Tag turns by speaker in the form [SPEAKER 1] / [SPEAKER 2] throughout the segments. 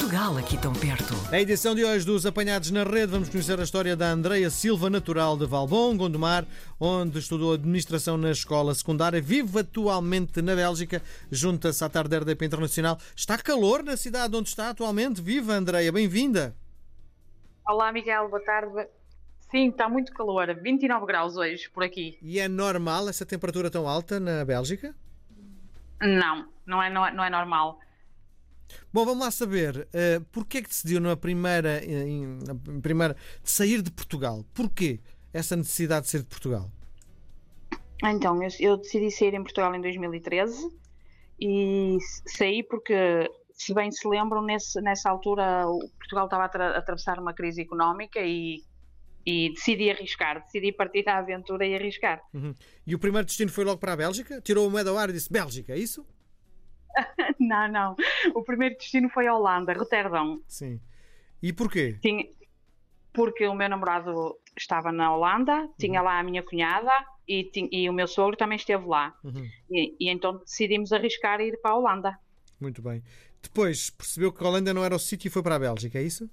[SPEAKER 1] Portugal aqui tão perto.
[SPEAKER 2] Na edição de hoje dos Apanhados na Rede, vamos conhecer a história da Andreia Silva, natural de Valbom, Gondomar, onde estudou administração na escola secundária. Vive atualmente na Bélgica, junta-se à tarde RDP Internacional. Está calor na cidade onde está atualmente? Viva, Andreia, bem-vinda.
[SPEAKER 3] Olá, Miguel, boa tarde. Sim, está muito calor, 29 graus hoje por aqui.
[SPEAKER 2] E é normal essa temperatura tão alta na Bélgica?
[SPEAKER 3] Não é normal.
[SPEAKER 2] Bom, vamos lá saber, porquê é que decidiu na primeira de sair de Portugal? Porquê essa necessidade de sair de Portugal?
[SPEAKER 3] Então, eu decidi sair em Portugal em 2013 e saí porque, se bem se lembram, nessa altura Portugal estava a atravessar uma crise económica e decidi arriscar, decidi partir à aventura e arriscar.
[SPEAKER 2] Uhum. E o primeiro destino foi logo para a Bélgica? Tirou o moeda ao ar e disse Bélgica, é isso?
[SPEAKER 3] Não. O primeiro destino foi a Holanda, Roterdão.
[SPEAKER 2] Sim. E porquê?
[SPEAKER 3] Porque o meu namorado estava na Holanda, tinha lá a minha cunhada e o meu sogro também esteve lá.
[SPEAKER 2] Uhum.
[SPEAKER 3] E então decidimos arriscar e ir para a Holanda.
[SPEAKER 2] Muito bem. Depois percebeu que a Holanda não era o sítio e foi para a Bélgica, é isso?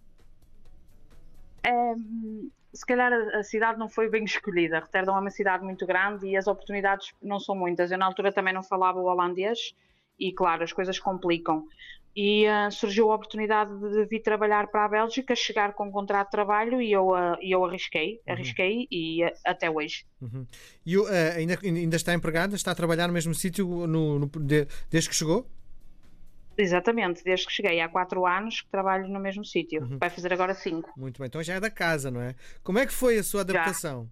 [SPEAKER 3] Se calhar a cidade não foi bem escolhida. Roterdão é uma cidade muito grande e as oportunidades não são muitas. Eu na altura também não falava o holandês e, claro, as coisas complicam. E surgiu a oportunidade de vir trabalhar para a Bélgica, chegar com um contrato de trabalho e eu arrisquei e até hoje.
[SPEAKER 2] Uhum. E ainda está empregada? Está a trabalhar no mesmo sítio desde que chegou?
[SPEAKER 3] Exatamente, desde que cheguei há 4 anos que trabalho no mesmo sítio.
[SPEAKER 2] Uhum.
[SPEAKER 3] Vai fazer agora 5.
[SPEAKER 2] Muito bem, então já é da casa, não é? Como é que foi a sua adaptação?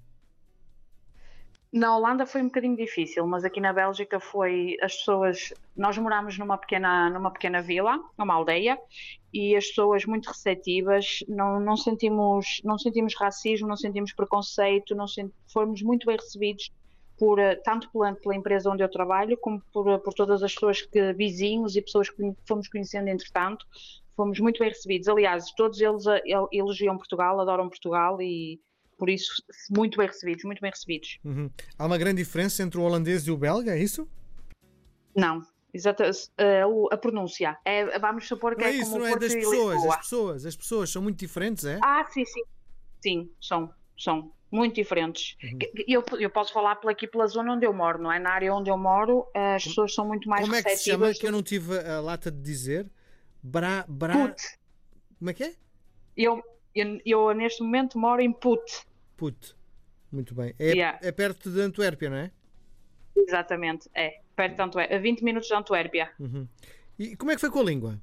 [SPEAKER 3] Na Holanda foi um bocadinho difícil, mas aqui na Bélgica foi as pessoas. Nós morámos numa pequena vila, numa aldeia, e as pessoas muito receptivas, não sentimos racismo, não sentimos preconceito, fomos muito bem recebidos tanto pela empresa onde eu trabalho, como por todas as pessoas vizinhos e pessoas que fomos conhecendo entretanto, fomos muito bem recebidos. Aliás, todos eles elogiam Portugal, adoram Portugal e por isso muito bem recebidos, muito bem recebidos.
[SPEAKER 2] Uhum. Há uma grande diferença entre o holandês e o belga, é isso?
[SPEAKER 3] Não, exato, a pronúncia. Vamos supor que
[SPEAKER 2] não
[SPEAKER 3] é
[SPEAKER 2] isso,
[SPEAKER 3] como
[SPEAKER 2] não
[SPEAKER 3] o
[SPEAKER 2] é
[SPEAKER 3] Porto
[SPEAKER 2] das
[SPEAKER 3] e
[SPEAKER 2] pessoas.
[SPEAKER 3] Lisboa.
[SPEAKER 2] As pessoas são muito diferentes, é?
[SPEAKER 3] Sim, são muito diferentes.
[SPEAKER 2] Uhum.
[SPEAKER 3] Eu posso falar aqui pela zona onde eu moro, não é? Na área onde eu moro, as pessoas são muito mais receptivas.
[SPEAKER 2] Como é que se chama? Que eu não tive a lata de dizer.
[SPEAKER 3] Put.
[SPEAKER 2] Como é que é?
[SPEAKER 3] Eu neste momento moro em Put.
[SPEAKER 2] Put. Muito bem. É perto de Antuérpia, não é?
[SPEAKER 3] Exatamente, perto de Antuérpia, a 20 minutos de Antuérpia.
[SPEAKER 2] Uhum. E como é que foi com a língua?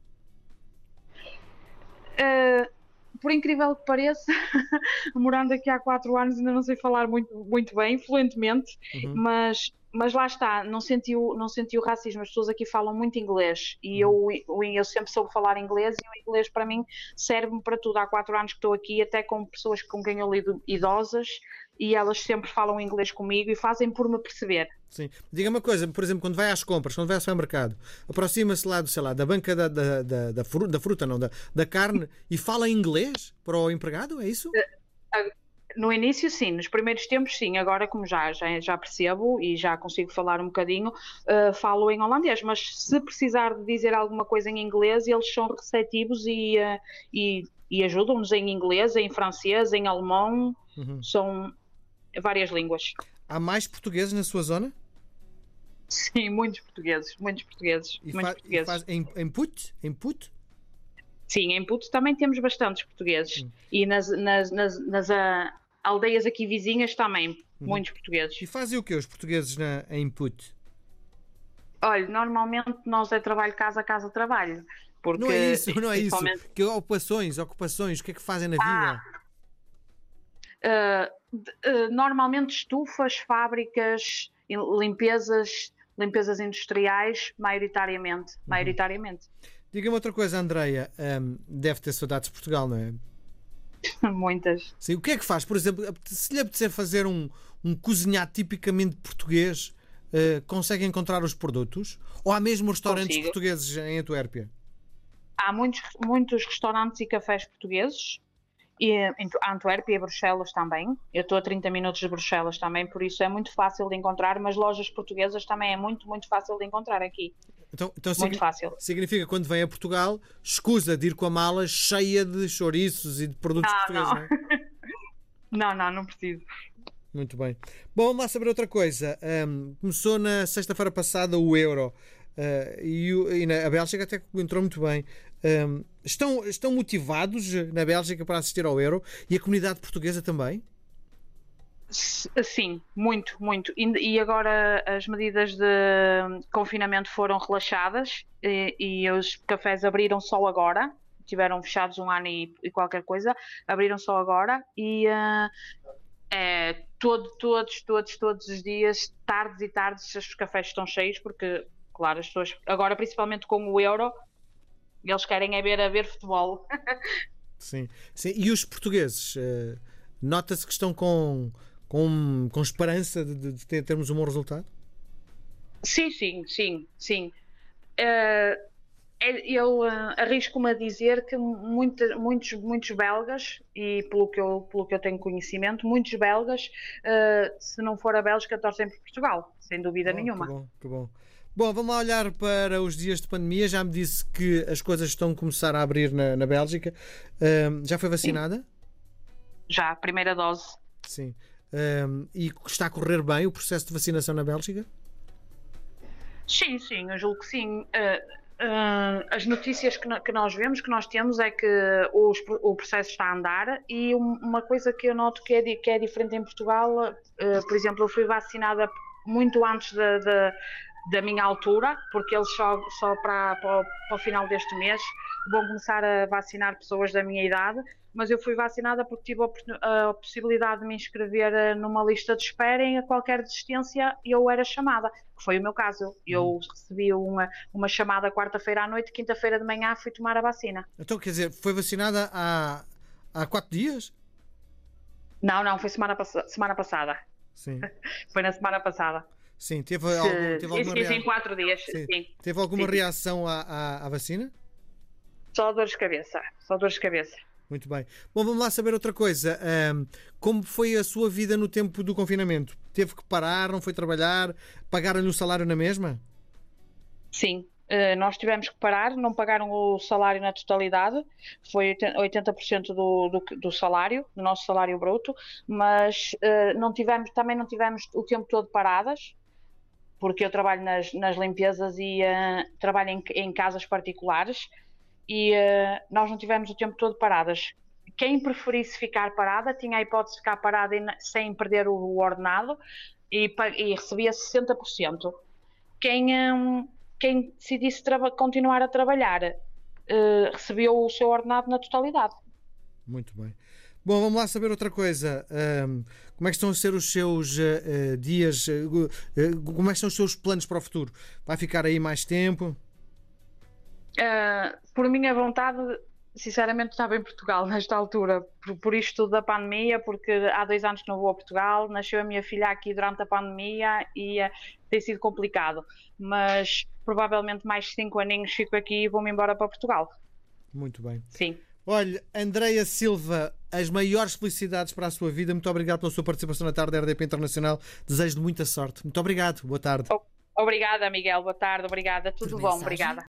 [SPEAKER 3] Por incrível que pareça, morando aqui há 4 anos ainda não sei falar muito bem, fluentemente,
[SPEAKER 2] Uhum.
[SPEAKER 3] mas lá está, não senti o racismo. As pessoas aqui falam muito inglês e eu sempre soube falar inglês e o inglês para mim serve-me para tudo. Há 4 anos que estou aqui, até com pessoas com quem eu lido idosas, e elas sempre falam inglês comigo e fazem por me perceber.
[SPEAKER 2] Sim. Diga-me uma coisa, por exemplo, quando vai às compras, quando vai ao supermercado, aproxima-se lá, sei lá, da banca da fruta, não, da carne, e fala inglês para o empregado, é isso?
[SPEAKER 3] No início, sim. Nos primeiros tempos, sim. Agora, como já percebo e já consigo falar um bocadinho, falo em holandês. Mas se precisar de dizer alguma coisa em inglês, eles são receptivos e ajudam-nos em inglês, em francês, em alemão.
[SPEAKER 2] Uhum.
[SPEAKER 3] São várias línguas.
[SPEAKER 2] Há mais portugueses na sua zona?
[SPEAKER 3] Sim, muitos portugueses.
[SPEAKER 2] E faz em Put?
[SPEAKER 3] Sim, em Put também temos bastantes portugueses. E nas aldeias aqui vizinhas também, muitos portugueses.
[SPEAKER 2] E fazem o quê os portugueses em Put?
[SPEAKER 3] Olha, normalmente nós trabalho casa, trabalho. Porque,
[SPEAKER 2] não é isso. Que ocupações, o que é que fazem na vida?
[SPEAKER 3] Normalmente estufas, fábricas, limpezas industriais, maioritariamente.
[SPEAKER 2] Diga-me outra coisa, Andreia. Deve ter saudades de Portugal, não é?
[SPEAKER 3] Muitas.
[SPEAKER 2] Sim. O que é que faz? Por exemplo, se lhe apetecer fazer um cozinhado tipicamente português, consegue encontrar os produtos? Ou há mesmo restaurantes portugueses em Antuérpia?
[SPEAKER 3] Há muitos restaurantes e cafés portugueses. E Antuérpia e Bruxelas também. Eu estou a 30 minutos de Bruxelas também, por isso é muito fácil de encontrar, mas lojas portuguesas também é muito, muito fácil de encontrar aqui.
[SPEAKER 2] Então
[SPEAKER 3] Muito fácil.
[SPEAKER 2] significa que quando vem a Portugal, escusa de ir com a mala cheia de chouriços e de produtos portugueses, não é?
[SPEAKER 3] Não preciso.
[SPEAKER 2] Muito bem. Bom, vamos lá saber outra coisa. Começou na sexta-feira passada o Euro. E a Bélgica até entrou muito bem. Estão motivados na Bélgica para assistir ao Euro e a comunidade portuguesa também?
[SPEAKER 3] Sim, muito, muito. E agora as medidas de confinamento foram relaxadas e os cafés abriram só agora. Tiveram fechados um ano e qualquer coisa, abriram só agora e todos os dias, tardes e tardes, os cafés estão cheios porque, claro, as pessoas, agora principalmente com o Euro, eles querem ver futebol.
[SPEAKER 2] Sim, sim. E os portugueses? Nota-se que estão com esperança de termos um bom resultado?
[SPEAKER 3] Sim. Eu arrisco-me a dizer que muitos belgas, e pelo que eu tenho conhecimento, muitos belgas, se não for a Bélgica, torcem por Portugal, sem dúvida nenhuma.
[SPEAKER 2] Que bom. Bom, vamos lá olhar para os dias de pandemia. Já me disse que as coisas estão a começar a abrir na Bélgica. Já foi vacinada?
[SPEAKER 3] Sim. Já, primeira dose.
[SPEAKER 2] Sim. E está a correr bem o processo de vacinação na Bélgica?
[SPEAKER 3] Sim, eu julgo que sim. As notícias que nós vemos, que nós temos, é que o processo está a andar e uma coisa que eu noto que é diferente em Portugal, por exemplo, eu fui vacinada muito antes da minha altura, porque eles só para o final deste mês vão começar a vacinar pessoas da minha idade, mas eu fui vacinada porque tive a possibilidade de me inscrever numa lista de espera e a qualquer desistência eu era chamada, que foi o meu caso. Eu recebi uma chamada quarta-feira à noite, quinta-feira de manhã fui tomar a vacina.
[SPEAKER 2] Então, quer dizer, foi vacinada há 4 dias?
[SPEAKER 3] Não, foi semana passada.
[SPEAKER 2] Sim.
[SPEAKER 3] Foi na semana passada.
[SPEAKER 2] Sim, teve alguma reação?
[SPEAKER 3] Em 4 dias, sim.
[SPEAKER 2] Teve alguma reação à vacina?
[SPEAKER 3] Só dores de cabeça.
[SPEAKER 2] Muito bem. Bom, vamos lá saber outra coisa. Como foi a sua vida no tempo do confinamento? Teve que parar, não foi trabalhar? Pagaram-lhe o salário na mesma?
[SPEAKER 3] Sim, nós tivemos que parar, não pagaram o salário na totalidade, foi 80% do salário, do nosso salário bruto, mas também não tivemos o tempo todo paradas, porque eu trabalho nas limpezas e trabalho em casas particulares e nós não tivemos o tempo todo paradas. Quem preferisse ficar parada tinha a hipótese de ficar parada sem perder o ordenado e recebia 60%. Quem decidisse continuar a trabalhar recebeu o seu ordenado na totalidade.
[SPEAKER 2] Muito bem. Bom, vamos lá saber outra coisa. Como é que estão a ser os seus dias? Como é que são os seus planos para o futuro? Vai ficar aí mais tempo?
[SPEAKER 3] Por minha vontade, sinceramente, estava em Portugal nesta altura, por isto da pandemia, porque há 2 anos que não vou a Portugal, nasceu a minha filha aqui durante a pandemia e tem sido complicado, mas provavelmente mais 5 aninhos fico aqui e vou-me embora para Portugal.
[SPEAKER 2] Muito bem.
[SPEAKER 3] Sim.
[SPEAKER 2] Olha, Andreia Silva, as maiores felicidades para a sua vida. Muito obrigado pela sua participação na tarde da RDP Internacional. Desejo-lhe muita sorte. Muito obrigado. Boa tarde.
[SPEAKER 3] Obrigada, Miguel. Boa tarde. Obrigada. Tudo bom. Obrigada.